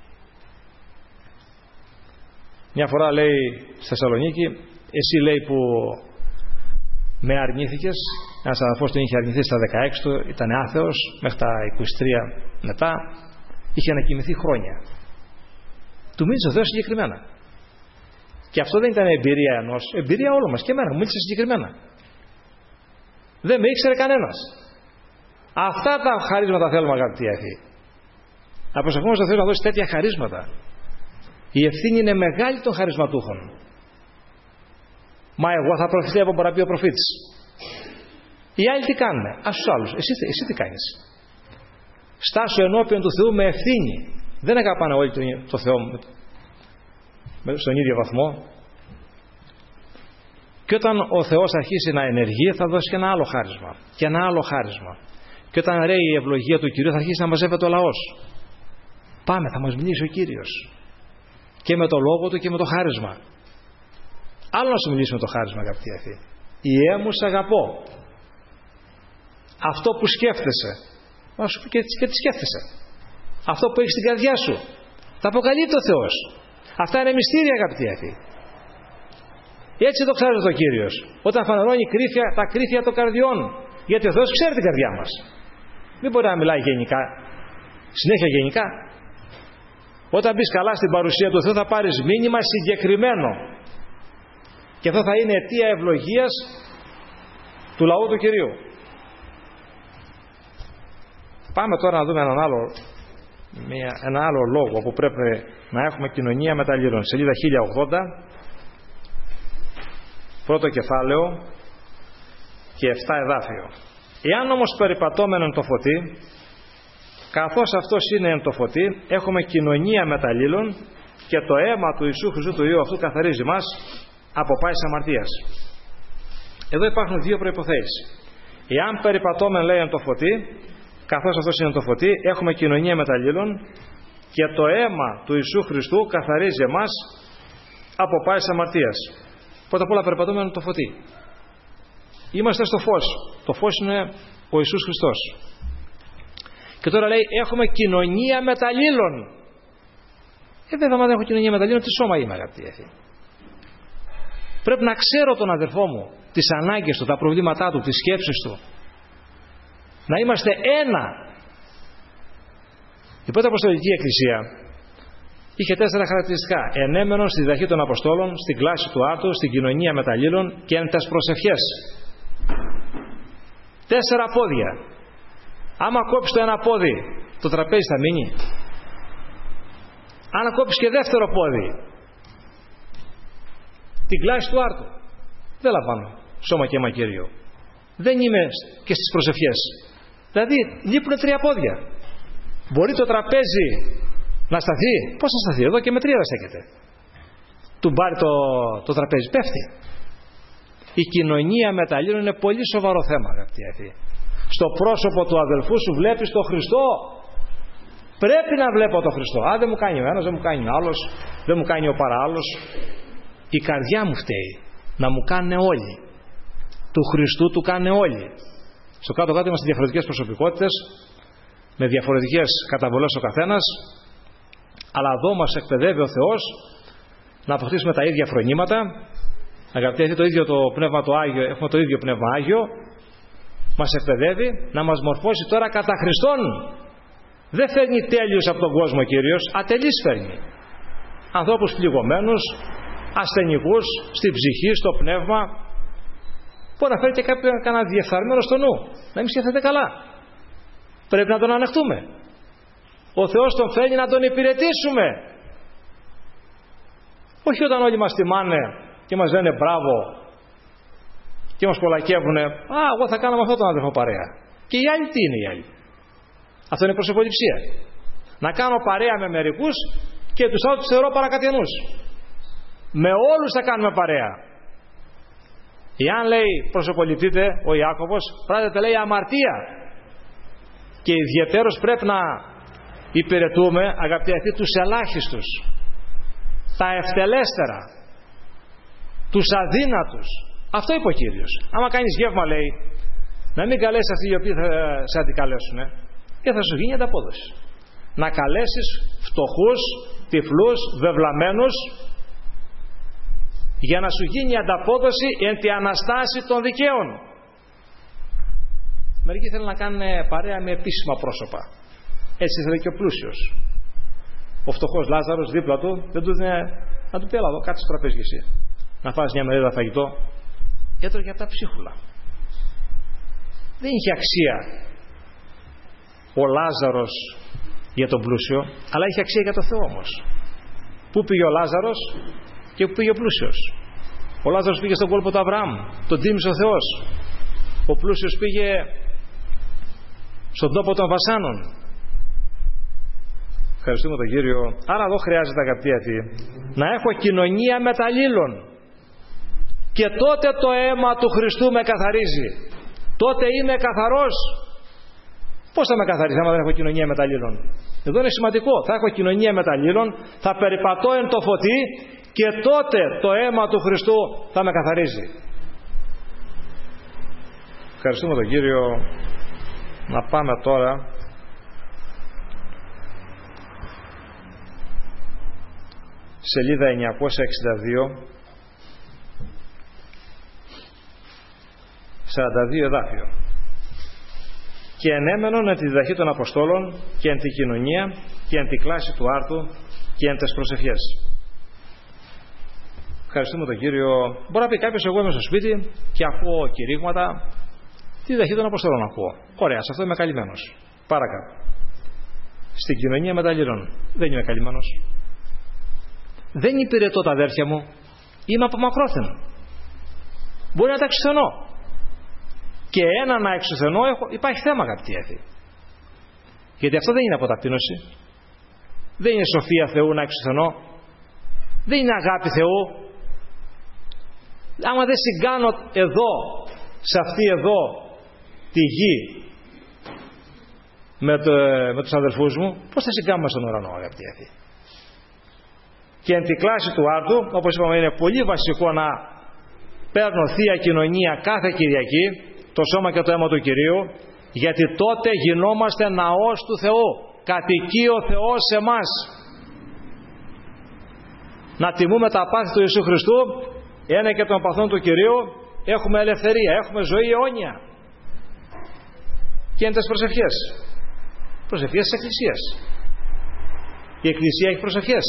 Μια φορά λέει στη Θεσσαλονίκη, εσύ, λέει, που με αρνήθηκες, ένας αδελφός τον είχε αρνηθεί στα 16 του, ήταν άθεος μέχρι τα 23 μετά, είχε ανακοιμηθεί χρόνια. Του μίλησε ο Θεός συγκεκριμένα. Και αυτό δεν ήταν εμπειρία ενός, εμπειρία όλων μας, και εμένα μου μίλησε συγκεκριμένα. Δεν με ήξερε κανένας. Αυτά τα χαρίσματα θέλουμε, αγαπητοί αδελφοί. Να προσευχόμαστε στον Θεό να δώσει τέτοια χαρίσματα. Η ευθύνη είναι μεγάλη των χαρισματούχων. Μα εγώ θα προφητεύω, μπορεί να πει ο προφήτης. Οι άλλοι τι κάνουνε? Ας τους άλλους. Εσύ τι κάνεις? Στάσου ενώπιον του Θεού με ευθύνη. Δεν αγαπάνε όλοι το Θεό στον ίδιο βαθμό. Και όταν ο Θεός αρχίσει να ενεργεί, θα δώσει και ένα άλλο χάρισμα. Και ένα άλλο χάρισμα. Και όταν ρέει η ευλογία του Κυρίου, θα αρχίσει να μαζεύεται ο λαός. Πάμε, θα μας μιλήσει ο Κύριος. Και με το λόγο του και με το χάρισμα. Άλλο να σου μιλήσει με το χάρισμα, αγαπητοί αυτοί. Ιε μου σ' αγαπώ. Αυτό που σκέφτεσαι, να σου πει και τι σκέφτεσαι. Αυτό που έχεις στην καρδιά σου, θα αποκαλύπτει ο Θεός. Αυτά είναι μυστήρια, αγαπητοί αυτοί. Έτσι το ξέρει ο Κύριος. Όταν φανερώνει τα κρύφια των καρδιών. Γιατί ο Θεός ξέρει την καρδιά μας. Δεν μπορεί να μιλάει γενικά. Συνέχεια γενικά. Όταν μπεις καλά στην παρουσία του Θεού, θα πάρεις μήνυμα συγκεκριμένο. Και αυτό θα είναι αιτία ευλογίας του λαού του Κυρίου. Πάμε τώρα να δούμε ένα άλλο λόγο που πρέπει να έχουμε κοινωνία μεταλλήλων. Σελίδα 1080, πρώτο κεφάλαιο και 7 εδάφιο. Εάν όμως περιπατώμεν εν το φωτί, καθώς αυτός είναι εν το φωτί, έχουμε κοινωνία μεταλλήλων και το αίμα του Ιησού Χριστού του Υιού αυτού καθαρίζει μας από πάσης αμαρτίας. Εδώ υπάρχουν δύο προϋποθέσεις. Εάν περιπατώμεν, λέει, εν το φωτί, καθώς αυτός είναι το φωτί, έχουμε κοινωνία μεταλλήλων και το αίμα του Ιησού Χριστού καθαρίζει εμάς από πάσης αμαρτίας. Πρώτα απ' όλα περπατούμε με το φωτί. Είμαστε στο φως. Το φως είναι ο Ιησούς Χριστός. Και τώρα λέει έχουμε κοινωνία μεταλλήλων. Δεν θα έχω κοινωνία μεταλλήλων, τι σώμα είμαι, αγαπητοί. Πρέπει να ξέρω τον αδερφό μου, τις ανάγκες του, τα προβλήματά του, τις σκέψεις του. Να είμαστε ένα. Η πρώτη Αποστολική Εκκλησία είχε 4 χαρακτηριστικά. Ενέμενον στη διδαχή των Αποστόλων, στην κλάση του άρτου, στην κοινωνία μεταλλήλων και εν τας προσευχές. 4 πόδια. Άμα κόψεις το ένα πόδι, το τραπέζι θα μείνει. Αν κόψεις και δεύτερο πόδι, την κλάση του άρτου, δεν λαμβάνω σώμα και αίμα Κύριο. Δεν είμαι και στις προσευχές. Δηλαδή λείπουν 3 πόδια. Μπορεί το τραπέζι να σταθεί? Πώς θα σταθεί? Εδώ και με 3 δεν στέκεται. Του μπάρει το τραπέζι, πέφτει. Η κοινωνία μεταλλήλων είναι πολύ σοβαρό θέμα, αγαπητοί. Στο πρόσωπο του αδελφού σου βλέπεις τον Χριστό. Πρέπει να βλέπω τον Χριστό. Αν δεν μου κάνει ο ένας, δεν μου κάνει ο άλλος, δεν μου κάνει ο παράλληλος. Η καρδιά μου φταίει. Να μου κάνουν όλοι. Του Χριστού του κάνουν όλοι. Στο κάτω-κάτω είμαστε διαφορετικές προσωπικότητες, με διαφορετικές καταβολές ο καθένας, αλλά εδώ μας εκπαιδεύει ο Θεός να αποκτήσουμε τα ίδια φρονήματα. Αγαπητοί, το ίδιο το Πνεύμα το Άγιο, έχουμε το ίδιο Πνεύμα Άγιο, μας εκπαιδεύει να μας μορφώσει τώρα κατά Χριστόν. Δεν φέρνει τέλειους από τον κόσμο ο Κύριος, ατελείς φέρνει. Ανθρώπους πληγωμένους, ασθενικούς, στην ψυχή, στο πνεύμα. Μπορεί να φέρει και κανένα διεφθαρμένο στο νου, να μην σκέφτεται καλά. Πρέπει να τον ανεχτούμε. Ο Θεός τον φέρνει να τον υπηρετήσουμε. Όχι όταν όλοι μας τιμάνε και μας λένε μπράβο και μας κολακεύουνε. Α, εγώ θα κάνω με αυτόν τον αδερφό παρέα. Και οι άλλοι τι είναι οι άλλοι? Αυτό είναι προσωποληψία. Να κάνω παρέα με μερικούς και τους άλλους τους θεωρώ παρακατιανούς. Με όλους θα κάνουμε παρέα. Εάν λέει προσωποληπτείτε ο Ιάκωβος, πράτεται λέει αμαρτία. Και ιδιαιτέρως πρέπει να υπηρετούμε, αγαπητοί, τους ελάχιστους, τα ευτελέστερα, τους αδύνατους. Αυτό είπε ο Κύριος. Άμα κάνεις γεύμα, λέει, να μην καλέσεις αυτοί οι οποίοι θα σε αντικαλέσουν, και θα σου γίνει ανταπόδοση. Να καλέσεις φτωχούς, τυφλούς, βεβλαμένους, για να σου γίνει ανταπόδοση εν τη αναστάση των δικαίων. Μερικοί θέλουν να κάνουν παρέα με επίσημα πρόσωπα. Έτσι ήθελε και ο πλούσιος. Ο φτωχός Λάζαρος δίπλα του δεν του δίνει να του πει έλα εδώ, κάτσε στο τραπέζι εσύ. Να φας μια μερίδα φαγητό. Έτρωγε από τα ψίχουλα. Δεν είχε αξία ο Λάζαρος για τον πλούσιο, αλλά είχε αξία για το Θεό όμως. Πού πήγε ο Λάζαρος και πού πήγε ο πλούσιος? Ο Λάζαρος πήγε στον κόλπο του Αβραάμ, τον τίμησε ο Θεός. Ο πλούσιος πήγε στον τόπο των βασάνων. Ευχαριστούμε τον Κύριο. Άρα εδώ χρειάζεται, αγαπητοί αυτοί, να έχω κοινωνία μεταλλήλων. Και τότε το αίμα του Χριστού με καθαρίζει. Τότε είμαι καθαρός. Πώς θα με καθαρίσει άμα δεν έχω κοινωνία μεταλλήλων? Εδώ είναι σημαντικό. Θα έχω κοινωνία μεταλλήλων, θα περιπατώ εν το φωτί και τότε το αίμα του Χριστού θα με καθαρίζει. Ευχαριστούμε τον Κύριο. Να πάμε τώρα σελίδα 962, 42 εδάφιο. Και ενέμενον εν τη διδαχή των Αποστόλων και εν τη κοινωνία και εν τη κλάση του άρτου και εν τες προσευχές. Ευχαριστούμε τον Κύριο. Μπορεί να πει κάποιος, εγώ είμαι στο σπίτι και ακούω κηρύγματα, τη διδαχή των Αποστόλων ακούω. Ωραία, σε αυτό είμαι καλυμμένος. Παρακάτω. Στην κοινωνία μεταλλήλων δεν είμαι καλυμμένος. Δεν υπηρετώ τα αδέρφια μου. Είμαι από μακρόθεν. Μπορεί να τα εξουθενώ. Και ένα να εξουθενώ υπάρχει θέμα, αγαπητοί έθι. Γιατί αυτό δεν είναι αποταπείνωση. Δεν είναι σοφία Θεού να εξουθενώ. Δεν είναι αγάπη Θεού. Άμα δεν συγκάνω εδώ, σε αυτή εδώ τη γη με τους αδελφούς μου, πώς θα συγκάμουμε στον ουρανό, αγαπητοί έθι? Και εν τη κλάση του άρτου, όπως είπαμε, είναι πολύ βασικό να παίρνω θεία κοινωνία κάθε Κυριακή, το σώμα και το αίμα του Κυρίου, γιατί τότε γινόμαστε ναός του Θεού. Κατοικεί ο Θεός σε εμάς. Να τιμούμε τα πάθη του Ιησού Χριστού, ένα και των παθών του Κυρίου, έχουμε ελευθερία, έχουμε ζωή αιώνια. Και είναι τις προσευχές. Προσευχές της Εκκλησίας. Η Εκκλησία έχει προσευχές.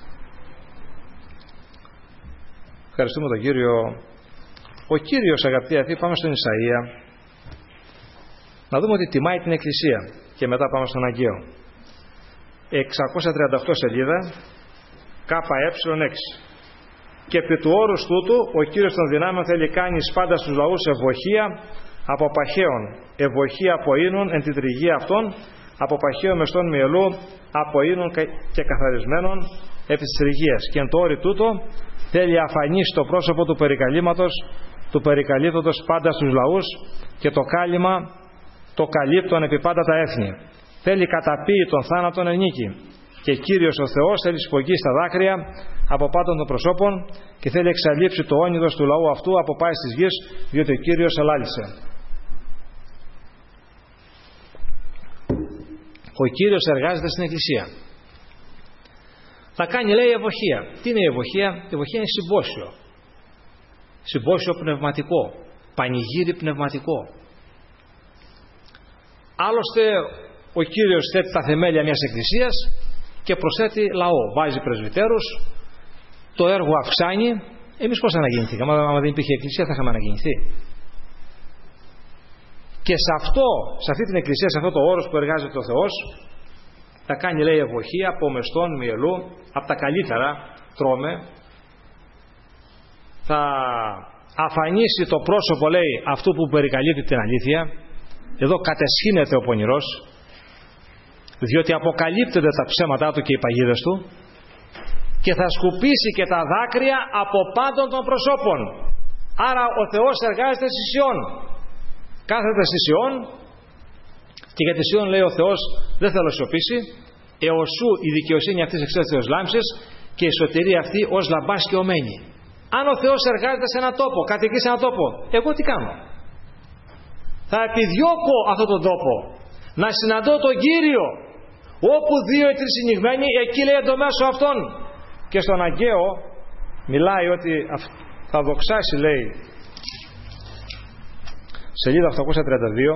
Ευχαριστούμε τον Κύριο. Ο Κύριος, αγαπητοί αυτοί, πάμε στον Ισαΐα να δούμε ότι τιμάει την Εκκλησία και μετά πάμε στον Αγγαίο. 638 σελίδα, ΚΕ6. Και επί του όρους τούτου ο Κύριος των δυνάμεων θέλει κάνει πάντα στους λαούς ευωχία από παχαίων, ευωχία από ίνων εν τη τριγή αυτών, από παχαίων μεστών μυελού, από ίνων και καθαρισμένων επί της τριγίας. Και εν το όρι τούτο θέλει αφανίσει το πρόσωπο του περικαλήματος, του περικαλύπτοντος πάντα στους λαούς, και το κάλυμα το καλύπτον επί πάντα τα έθνη. Θέλει καταπίει των θάνατων εν νίκη. Και Κύριος ο Θεός θέλει σπογγεί στα δάκρυα από πάντων των προσώπων και θέλει εξαλείψει το όνειδος του λαού αυτού από πάσης της γης, διότι ο Κύριος ελάλησε. Ο Κύριος εργάζεται στην Εκκλησία. Θα κάνει, λέει, ευωχία. Τι είναι η ευωχία? Η ευωχία είναι συμπόσιο. Συμπόσιο πνευματικό. Πανηγύρι πνευματικό. Άλλωστε ο Κύριος θέτει τα θεμέλια μιας εκκλησίας και προσθέτει λαό. Βάζει πρεσβυτέρους, το έργο αυξάνει. Εμείς πώς αναγεννηθήκαμε? Άμα δεν υπήρχε εκκλησία θα είχαμε αναγεννηθεί. Και σε αυτή την εκκλησία, σε αυτό το όρος που εργάζεται ο Θεός, θα κάνει, λέει, ευωχία από μεστών μυελού, από τα καλύτερα τρώμε. Θα αφανίσει το πρόσωπο, λέει, αυτού που περικαλείται την αλήθεια. Εδώ κατεσχύνεται ο πονηρός, διότι αποκαλύπτεται τα ψέματά του και οι παγίδες του, και θα σκουπίσει και τα δάκρυα από πάντων των προσώπων. Άρα ο Θεός εργάζεται στη Σιών. Κάθεται στη Σιών, και για τη Σιών, λέει ο Θεός, δεν θέλω σιωπήσει, εωσού η δικαιοσύνη αυτής εξέλθει ως λάμψης και η σωτηρία αυτή ως λαμπάς και ομένη. Αν ο Θεός εργάζεται σε έναν τόπο, κατοικεί σε έναν τόπο, εγώ τι κάνω? Θα επιδιώκω αυτόν τον τόπο, να συναντώ τον Κύριο. Όπου δύο ή τρεις συνηγμένοι, εκεί, λέει, εν το μέσο αυτών. Και στον Αγγαίο μιλάει ότι θα δοξάσει, λέει, σελίδα 832,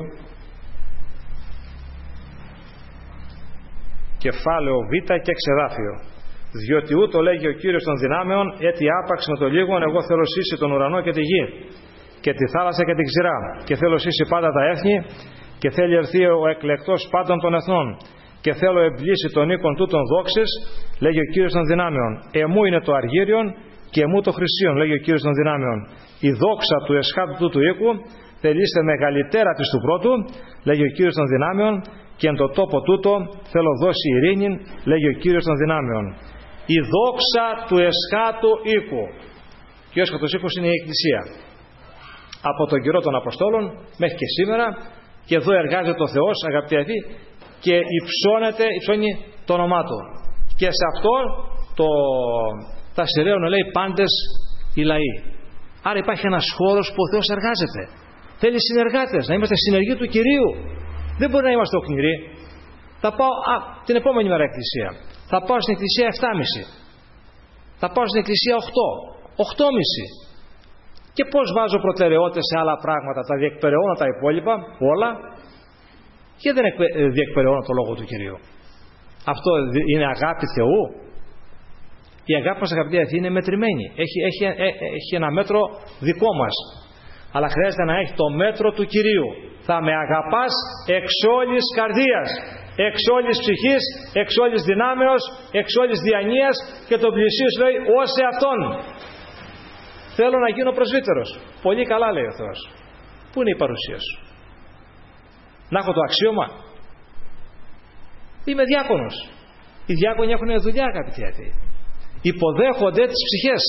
κεφάλαιο Β και εξεδάφιο. Διότι ούτω λέγει ο Κύριος των δυνάμεων, έτι άπαξ με το λίγον, εγώ θέλω σύσει τον ουρανό και τη γη, και τη θάλασσα και την ξηρά, και θέλω σύσει πάντα τα έθνη, και θέλει ερθεί ο εκλεκτός πάντων των εθνών, και θέλω εμπλήσει τον οίκον τούτων δόξης, λέγει ο Κύριος των δυνάμεων. Εμού είναι το αργύριον, και μου το χρυσίον, λέγει ο Κύριος των δυνάμεων. Η δόξα του εσχάτου τούτου οίκου θελήστε μεγαλύτερα της του πρώτου, λέγει ο Κύριος των δυνάμεων, και εν το τόπο τούτο θέλω δώσει ειρήνη, λέγει ο Κύριος των δυνάμεων. Η δόξα του εσχάτου οίκου. Και ο έσχατος οίκος είναι η Εκκλησία. Από τον καιρό των Αποστόλων μέχρι και σήμερα, και εδώ εργάζεται ο Θεός, αγαπητοί αδελφοί, και υψώνει το όνομά Του. Και σε αυτό τα σειραίων, λέει, πάντες οι λαοί. Άρα υπάρχει ένας χώρος που ο Θεός εργάζεται. Θέλει συνεργάτες, να είμαστε συνεργοί του Κυρίου. Δεν μπορεί να είμαστε οκνηροί. Θα πάω την επόμενη μέρα εκκλησία. Θα πάω στην εκκλησία 7.30. Θα πάω στην εκκλησία 8.30. Και πώς βάζω προτεραιότητες σε άλλα πράγματα, τα διεκπεραιώνω τα υπόλοιπα, όλα, και δεν διεκπεραιώνω το λόγο του Κυρίου. Αυτό είναι αγάπη Θεού? Η αγάπη μας, αγαπητοί αδελφοί, είναι μετρημένη. Έχει ένα μέτρο δικό μας. Αλλά χρειάζεται να έχει το μέτρο του Κυρίου. Θα με αγαπάς εξ όλης καρδίας, εξ όλης ψυχής, εξ όλης δυνάμεως, εξ όλης διανοίας, και τον πλησίου σου λέει ως εαυτόν. Θέλω να γίνω πρεσβύτερος. Πολύ καλά, λέει ο Θεός. Πού είναι η παρουσία σου? Να έχω το αξίωμα? Είμαι διάκονος. Οι διάκονοι έχουν δουλειά, αγαπητοί αδελφοί. Υποδέχονται τις ψυχές.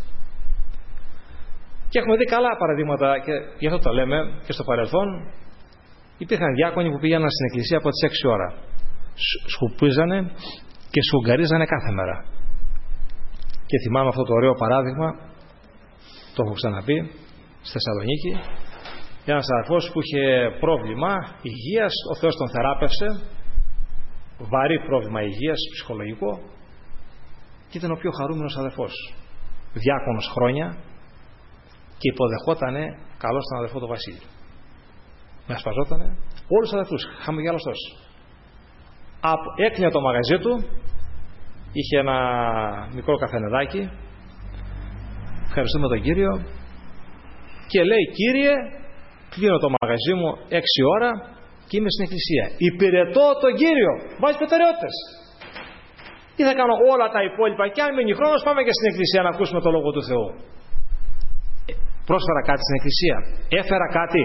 Και έχουμε δει καλά παραδείγματα, και γι' αυτό το λέμε και στο παρελθόν. Υπήρχαν διάκονοι που πήγαιναν στην εκκλησία από τις 6 ώρα. Σκουπίζανε και σφουγγαρίζανε κάθε μέρα. Και θυμάμαι αυτό το ωραίο παράδειγμα, το έχω ξαναπεί, στη Θεσσαλονίκη. Ένας αδερφός που είχε πρόβλημα υγείας, ο Θεός τον θεράπευσε, βαρύ πρόβλημα υγείας, ψυχολογικό, και ήταν ο πιο χαρούμενος αδερφός. Διάκονος χρόνια, και υποδεχότανε καλώς τον αδερφό τον Βασίλη. Με ασπαζότανε όλους τους αδερφούς, χαμογελαστός. Έκλεινε το μαγαζί του, είχε ένα μικρό καφενεδάκι, ευχαριστούμε τον Κύριο, και λέει, Κύριε, κλείνω το μαγαζί μου 6 ώρα και είμαι στην εκκλησία. Υπηρετώ τον Κύριο. Βάζει προτεραιότητες. Ή θα κάνω όλα τα υπόλοιπα, και αν μείνει χρόνος πάμε και στην εκκλησία να ακούσουμε το Λόγο του Θεού. Πρόσφερα κάτι στην εκκλησία? Έφερα κάτι?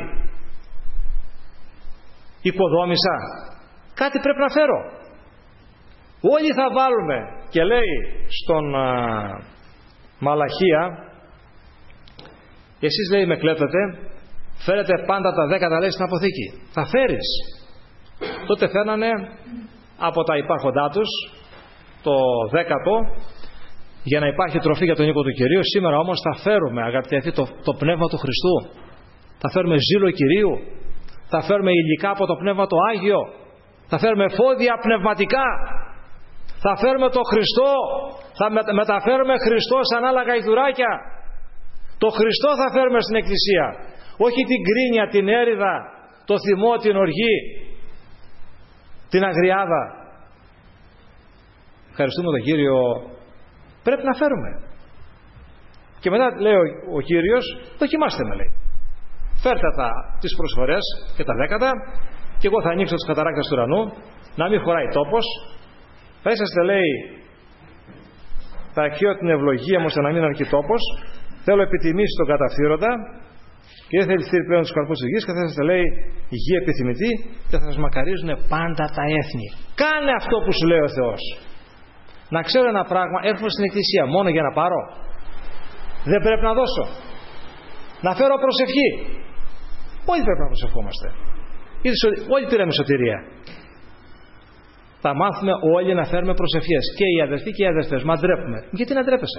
Οικοδόμησα? Κάτι πρέπει να φέρω. Όλοι θα βάλουμε. Και λέει στον Μαλαχία, εσείς, λέει, με κλέπτετε, φέρετε πάντα τα 10, λέει, στην αποθήκη. Θα φέρεις. Τότε φέρνανε από τα υπάρχοντά τους το 10ο, για να υπάρχει τροφή για τον οίκο του Κυρίου. Σήμερα όμως θα φέρουμε, αγαπητοί αδελφοί, το πνεύμα του Χριστού. Θα φέρουμε ζήλο Κυρίου. Θα φέρουμε υλικά από το πνεύμα το Άγιο. Θα φέρουμε φώδια πνευματικά. Θα φέρουμε το Χριστό. Θα μεταφέρουμε Χριστό σαν άλλα γαϊδουράκια. Το Χριστό θα φέρουμε στην εκκλησία. Όχι την κρίνια, την έριδα, το θυμό, την οργή, την αγριάδα. Ευχαριστούμε τον Κύριο. Πρέπει να φέρουμε. Και μετά λέει ο Κύριος, δοκιμάστε με, λέει. Φέρτε τις προσφορές και τα 10, και εγώ θα ανοίξω τις καταράκτες του ουρανού, να μην χωράει τόπος. Θα είσαστε, λέει, θα αρχίσω την ευλογία μου ώστε να μην αρκεί τόπος. Θέλω επιτιμήσει τον καταφθείροντα, και δεν θέλει στήρι πλέον τους καρπούς της γης, και θα είσαστε, λέει, γη επιθυμητή, και θα σας μακαρίζουν πάντα τα έθνη. Κάνε αυτό που σου λέει ο Θεός. Να ξέρω ένα πράγμα, έρχομαι στην εκκλησία μόνο για να πάρω? Δεν πρέπει να δώσω? Να φέρω προσευχή? Όλοι πρέπει να προσευχόμαστε. Όλοι πήραμε σωτηρία. Θα μάθουμε όλοι να φέρουμε προσευχές, και οι αδερφοί και οι αδερφές. Μα ντρέπουμε. Γιατί να ντρέπεσαι?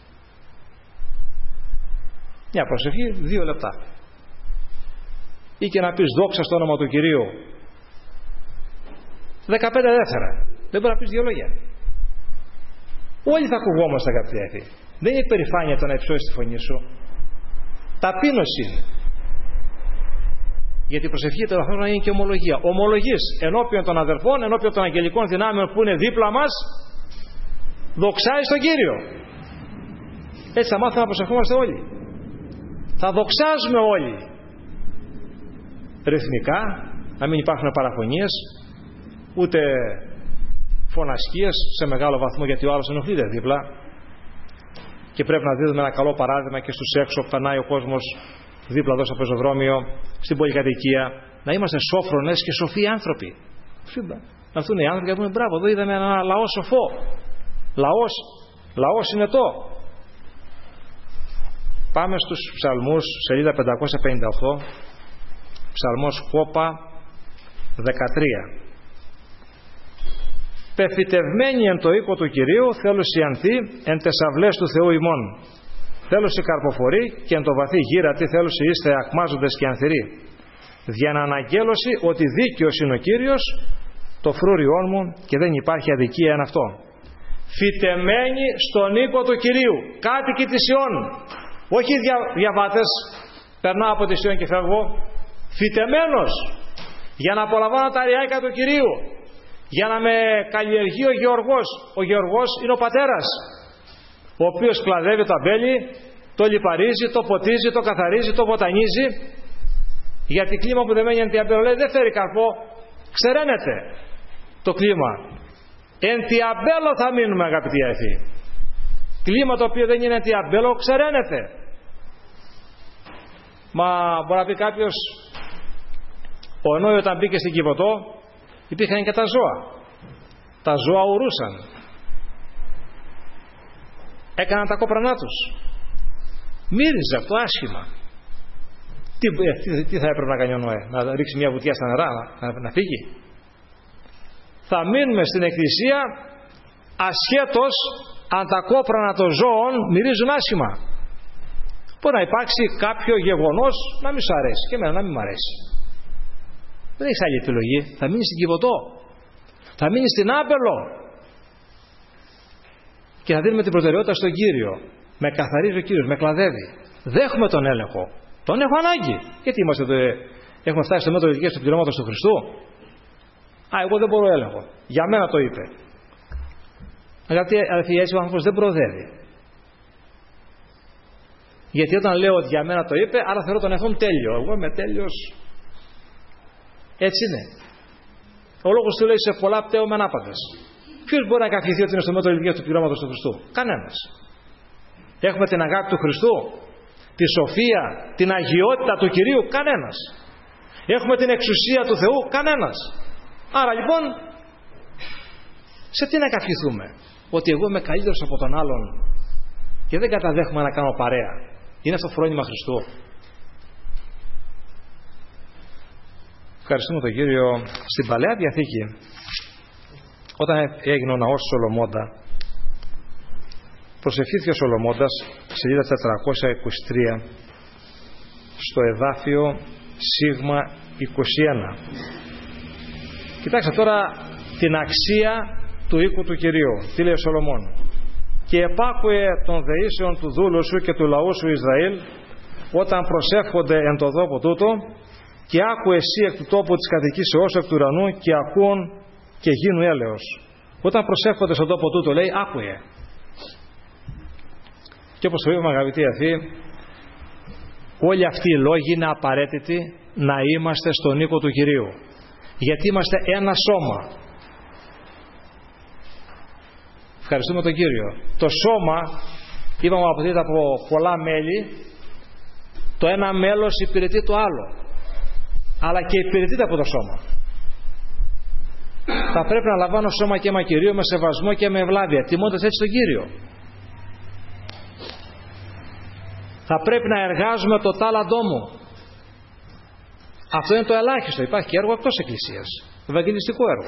Μια προσευχή 2 λεπτά. Ή και να πεις δόξα στο όνομα του Κυρίου 15 δεύτερα. Δεν μπορεί να πεις 2 λόγια. Όλοι θα ακουγόμαστε, αγαπητοί αδελφοί. Δεν είναι υπερηφάνεια το να υψώσεις τη φωνή σου. Ταπείνωση είναι. Γιατί η προσευχή ταυτόχρονα είναι και ομολογία. Ομολογείς ενώπιον των αδερφών, ενώπιον των αγγελικών δυνάμεων που είναι δίπλα μας, δοξάζεις τον Κύριο. Έτσι θα μάθουμε να προσευχόμαστε όλοι. Θα δοξάζουμε όλοι. Ρυθμικά, να μην υπάρχουν παραφωνίες, ούτε φωνασκίες σε μεγάλο βαθμό, γιατί ο άλλος ενοχλείται δίπλα. και πρέπει να δίδουμε ένα καλό παράδειγμα και στους έξω που περνάει ο κόσμος δίπλα εδώ στο πεζοδρόμιο, στην πολυκατοικία, να είμαστε σόφρονες και σοφοί άνθρωποι. Να έρθουν οι άνθρωποι και να πούνε μπράβο, εδώ είδαμε ένα λαό σοφό, λαό συνετό. Πάμε στους ψαλμούς, σελίδα 558, ψαλμός Κόπα 13. Πεφυτευμένοι εν το οίκο του Κυρίου, θέλους οι ανθοί εν τες αυλές του Θεού ημών. Θέλους οι καρποφοροί και εν το βαθύ γύρατη, θέλους οι είστε ακμάζοντες και ανθυροί. Δια να αναγγέλωση ότι δίκαιος είναι ο Κύριος, το φρούριόν μου και δεν υπάρχει αδικία εν αυτό. Φυτεμένοι στον οίκο του Κυρίου, κάτοικοι της Ιών, όχι διαβάτες, περνάω από τη Ιών και φεύγω. Φυτεμένος, για να απολαμβάνω τα ριάικα του Κυρίου, για να με καλλιεργεί ο Γεωργός. Ο Γεωργός είναι ο πατέρας, ο οποίος κλαδεύει το αμπέλι, το λιπαρίζει, το ποτίζει, το καθαρίζει, το βοτανίζει, γιατί κλίμα που δεν μένει εν τι αμπέλο, λέει, δεν φέρει καρπό, ξεραίνεται το κλίμα. Εν τι αμπέλο θα μείνουμε, αγαπητοί αδελφοί. Κλίμα το οποίο δεν είναι εν τι αμπέλο, ξεραίνεται. Μα μπορεί να πει κάποιος, ο Νόη όταν μπήκε στην Κιβωτό υπήρχαν και τα ζώα. Τα ζώα ουρούσαν, έκαναν τα κόπρανά τους, μύριζε αυτό άσχημα. Τι θα έπρεπε να κάνει ο Νόε? Να ρίξει μια βουτιά στα νερά, να φύγει? Θα μείνουμε στην εκκλησία ασχέτως αν τα κόπρανα των ζώων μυρίζουν άσχημα. Μπορεί να υπάρξει κάποιο γεγονός να μην σου αρέσει και εμένα να μην μου αρέσει. Δεν έχεις άλλη επιλογή. Θα μείνεις στην Κιβωτό, θα μείνεις στην Άμπελο και θα δίνουμε την προτεραιότητα στον Κύριο. Με καθαρίζει ο Κύριος, με κλαδεύει. Δέχουμε τον έλεγχο. Τον έχω ανάγκη. Γιατί έχουμε φτάσει στο μέτρο ηλικίας του πληρώματος του Χριστού? Εγώ δεν μπορώ έλεγχο. Για μένα το είπε. Αγαπητοί αδελφοί, έτσι ο άνθρωπος δεν προοδεύει. Γιατί όταν λέω ότι για μένα το είπε, άρα θεωρώ τον εαυτό μου τέλειο. Εγώ είμαι τέλειος. Έτσι είναι. Ο λόγος του λέει σε πολλά πτέομαι ανάπαντες. Ποιος μπορεί να καυχηθεί ότι είναι στο μέτρο ηλικίας του πληρώματος του Χριστού? Κανένας. Έχουμε την αγάπη του Χριστού, τη σοφία, την αγιότητα του Κυρίου? Κανένας. Έχουμε την εξουσία του Θεού? Κανένας. Άρα λοιπόν, σε τι να καυχηθούμε? Ότι εγώ είμαι καλύτερος από τον άλλον και δεν καταδέχομαι να κάνω παρέα? Είναι αυτό φρόνημα Χριστού? Ευχαριστούμε τον Κύριο. Στην Παλαιά Διαθήκη, όταν έγινε ο ναός Σολομώντα, προσευχήθηκε ο Σολομώντας, σελίδα 423, στο εδάφιο σίγμα 21. Κοιτάξτε τώρα την αξία του οίκου του Κυρίου. Τι λέει ο Σολομών? Και επάκουε των δεήσεων του δούλου σου και του λαού σου Ισραήλ, όταν προσεύχονται εν το τόπο τούτο, και άκου εσύ εκ του τόπου της κατοικήσεώς εκ του ουρανού, και ακούων και γίνου έλεος. Όταν προσεύχονται στον τόπο τούτο, λέει, άκουε. Και όπως το είπαμε, αγαπητοί αδελφοί, όλοι αυτοί οι λόγοι είναι απαραίτητοι να είμαστε στον οίκο του Κυρίου. Γιατί είμαστε ένα σώμα. Ευχαριστούμε τον Κύριο. Το σώμα, είπαμε, αποτελείται από πολλά μέλη. Το ένα μέλος υπηρετεί το άλλο, αλλά και υπηρετείται από το σώμα. Θα πρέπει να λαμβάνω σώμα και αίμα Κυρίου με σεβασμό και με ευλάβεια, τιμώντας έτσι τον Κύριο. Θα πρέπει να εργάζομαι το τάλαντό μου. Αυτό είναι το ελάχιστο. Υπάρχει και έργο εκτός εκκλησίας, ευαγγελιστικό έργο.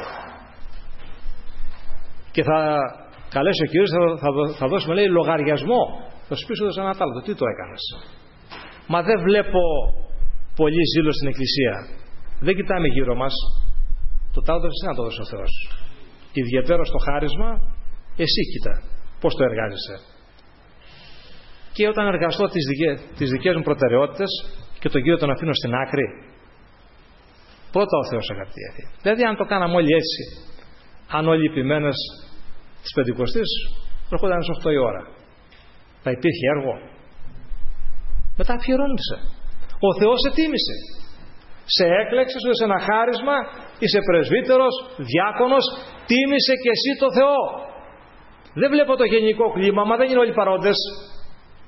Και θα καλέσει ο Κύριος, θα δώσουμε, λέει, λογαριασμό. Θα σου πει, σου δώσα ένα τάλαντο, τι το έκανες? Μα δεν βλέπω πολύ ζήλο στην εκκλησία. Δεν κοιτάμε γύρω μας. Το τάλαντο εσύ να το δώσει ο Θεός. Ιδιαίτερα στο χάρισμα, εσύ κοίτα πώς το εργάζεσαι. Και όταν εργαστώ τις δικές μου προτεραιότητες και τον Κύριο τον αφήνω στην άκρη, πρώτα ο Θεός, αγαπητοί. Δηλαδή αν το κάναμε όλοι έτσι, αν όλοι οι ποιμένες της Πεντηκοστής έρχονταν στις 8 η ώρα, θα υπήρχε έργο? Μετά αφιερώνεσαι. Ο Θεός σε τίμησε. Σε έκλεξε, σου έδωσε ένα χάρισμα, είσαι πρεσβύτερος, διάκονος, τίμησε και εσύ το Θεό. Δεν βλέπω το γενικό κλίμα, μα δεν είναι όλοι παρόντες.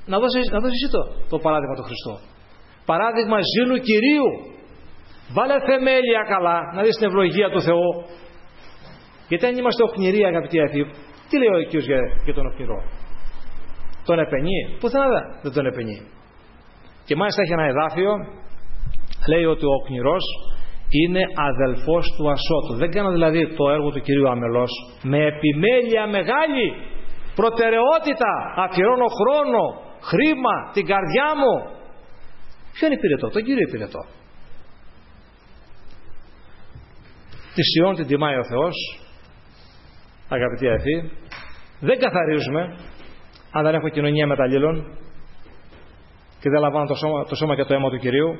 να δώσεις εσύ το παράδειγμα του Χριστού. Παράδειγμα ζήλου Κυρίου. Βάλε θεμέλια καλά, να δεις την ευλογία του Θεού. Γιατί αν είμαστε οχνηροί, αγαπητοί αδελφοί, τι λέει ο Κύριος για τον οχνηρό? Τον επενεί? Πουθενά δεν τον επενεί. Και μάλιστα έχει ένα εδάφιο, λέει ότι ο οχνηρός είναι αδελφός του ασώτου. Δεν κάνω δηλαδή το έργο του Κυρίου αμελώς. Με επιμέλεια μεγάλη, προτεραιότητα, αφιερώνω χρόνο, χρήμα, την καρδιά μου. Ποιον υπηρετώ? Τον Κύριο υπηρετώ. Τη Σιών την τιμάει ο Θεός, αγαπητοί αδελφοί. Δεν καθαρίζουμε αν δεν έχω κοινωνία μεταλλήλων και δεν λαμβάνω το σώμα και το αίμα του Κυρίου,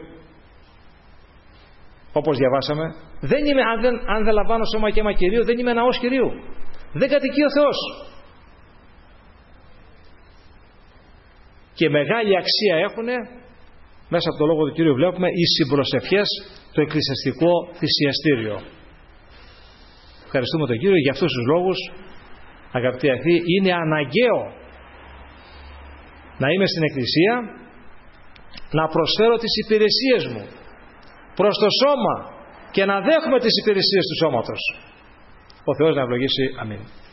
όπως διαβάσαμε. Αν δεν λαμβάνω σώμα και αίμα Κυρίου, δεν είμαι ναός Κυρίου. Δεν κατοικεί ο Θεός. Και μεγάλη αξία έχουν, μέσα από το λόγο του Κυρίου βλέπουμε, οι συμπροσευχές, το εκκλησιαστικό θυσιαστήριο. Ευχαριστούμε τον Κύριο για αυτούς τους λόγους, αγαπητοί αδελφοί. Είναι αναγκαίο να είμαι στην εκκλησία, να προσφέρω τις υπηρεσίες μου προς το σώμα και να δέχομαι τις υπηρεσίες του σώματος. Ο Θεός να ευλογήσει. Αμήν.